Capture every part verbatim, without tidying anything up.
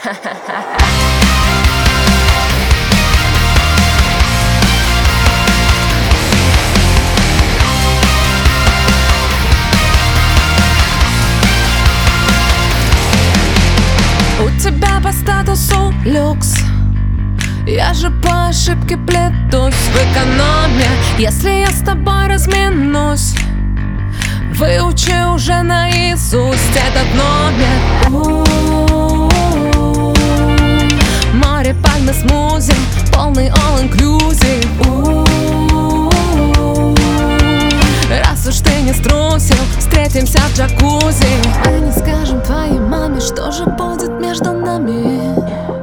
У тебя по статусу люкс, я же по ошибке плетусь в экономе. Если я с тобой разминусь, выучи уже наизусть этот номер. У-у-у-у. Море, пальмы, смузи, полный all-inclusive. У-у-у-у. Раз уж ты не струсил, встретимся в джакузи. Мы не скажем твоей маме, что же будет между нами.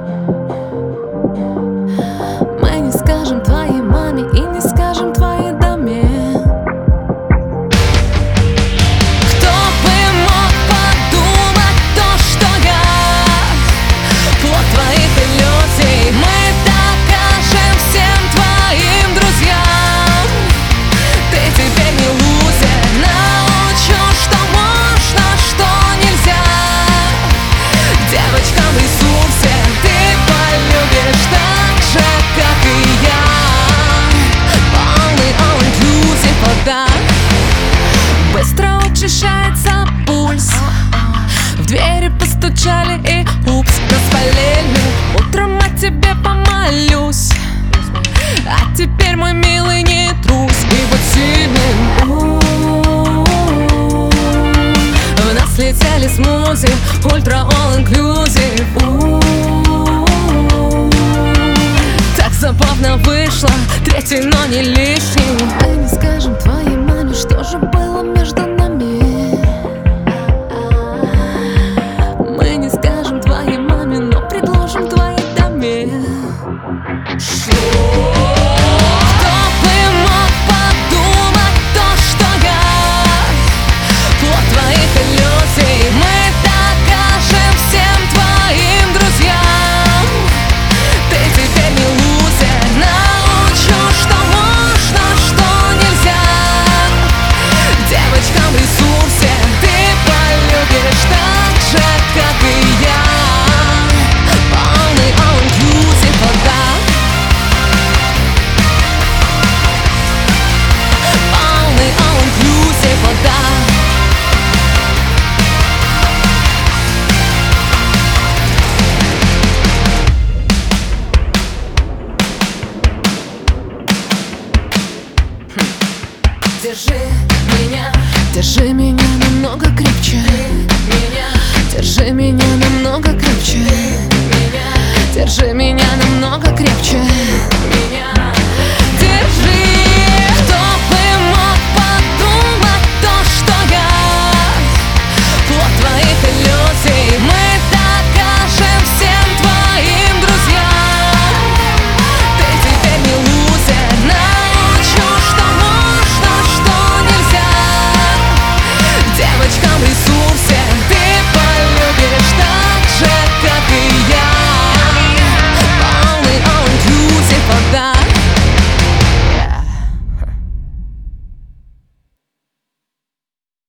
Мы не скажем твоей маме и не скажем твоей даме. Кто бы мог подумать то, что я плод твоих иллюзий. Мы докажем всем твоим друзьям, ты теперь не лузер. Научу, что можно, что нельзя. Девочка в ресурсе, ты полюбишь так же, как и я. Полный all-inclusive, вода. Быстро учащается пульс. В двери постучали и упс, нас полили. Утром о тебе помолюсь. А теперь, мой милый, не трусь и будь сильным. У-у-у-у. В нас летели смузи, ультра all-inclusive. У-у-у-у. Так забавно вышло, третий, но не лишний. Мы не скажем твоей маме, что же было между нами. Мы не скажем твоей маме, но предложим твоей даме. Кто бы мог подумать то, что я плод твоих иллюзий. Мы докажем всем твоим друзьям, ты теперь не лузер. Научу, что можно, что нельзя. Девочка в ресурсе, ты полюбишь так же, как и я. Полный all-inclusive, вода. Полный all-inclusive, вода. Держи меня, держи